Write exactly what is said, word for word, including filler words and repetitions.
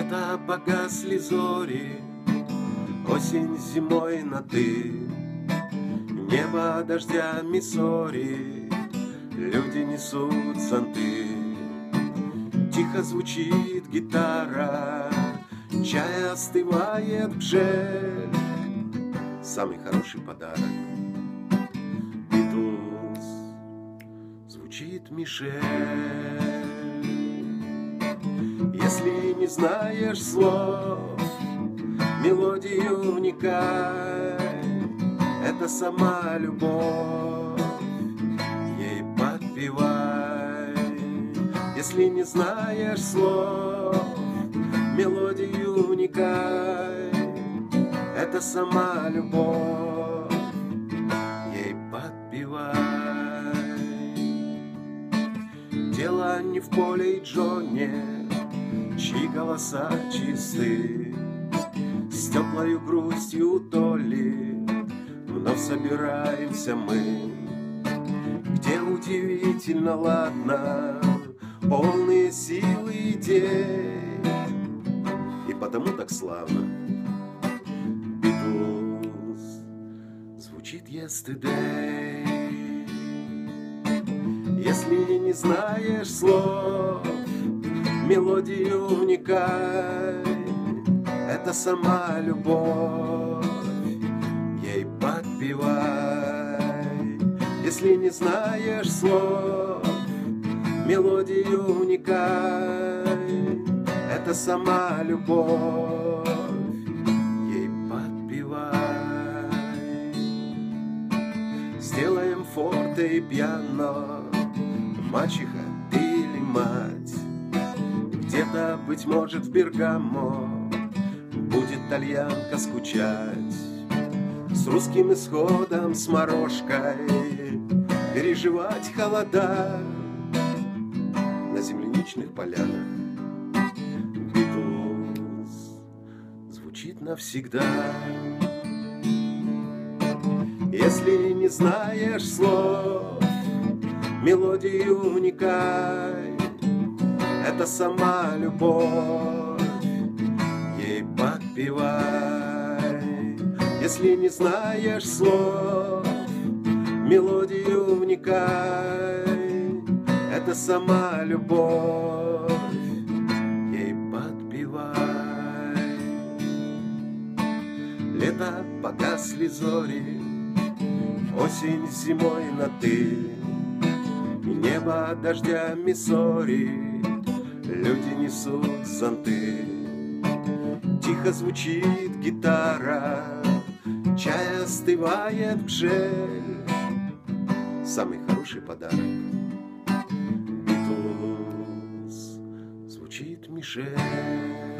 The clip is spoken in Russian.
Лето погасли зори, осень зимой на ты, небо дождями сори, люди несут зонты. Тихо звучит гитара, чай остывает бжель. Самый хороший подарок — Битлз, звучит Мишель. Если не знаешь слов, мелодию вникай, это сама любовь, ей подпевай. Если не знаешь слов, мелодию вникай, это сама любовь, ей подпевай. Дело не в Поле и Джоне, чьи голоса чисты, с теплою грустью Толли вновь собираемся мы, где удивительно ладно, полные силы идей, и потому так славно Битлз звучит Yesterday. Если не знаешь слов, мелодию вникай, это сама любовь, ей подпевай. Если не знаешь слов, мелодию вникай, это сама любовь, ей подпевай. Сделаем форте и пиано, мачеха ты или мать. Где-то, быть может, в Бергамо будет тальянка скучать, с русским исходом, с морожкой переживать холода на земляничных полянах. Битлз звучит навсегда. Если не знаешь слов, мелодию вникай, это сама любовь, ей подпевай. Если не знаешь слов, мелодию вникай, это сама любовь, ей подпевай. Лето погасли зори, осень зимой на ты, небо дождями сори, люди несут зонты. Тихо звучит гитара, чай остывает бжель. Самый хороший подарок — Битлз звучит Мишель.